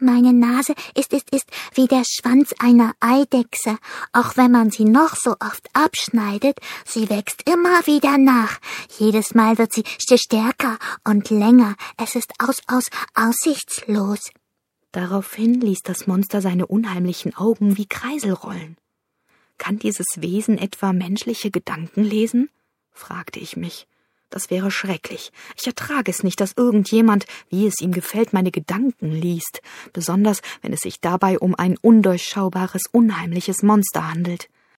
Meine Nase ist wie der Schwanz einer Eidechse. Auch wenn man sie noch so oft abschneidet, sie wächst immer wieder nach. Jedes Mal wird sie stärker und länger. Es ist aussichtslos. Daraufhin ließ das Monster seine unheimlichen Augen wie Kreisel rollen. Kann dieses Wesen etwa menschliche Gedanken lesen? Fragte ich mich. Das wäre schrecklich. Ich ertrage es nicht, dass irgendjemand, wie es ihm gefällt, meine Gedanken liest, besonders wenn es sich dabei um ein undurchschaubares, unheimliches Monster handelt.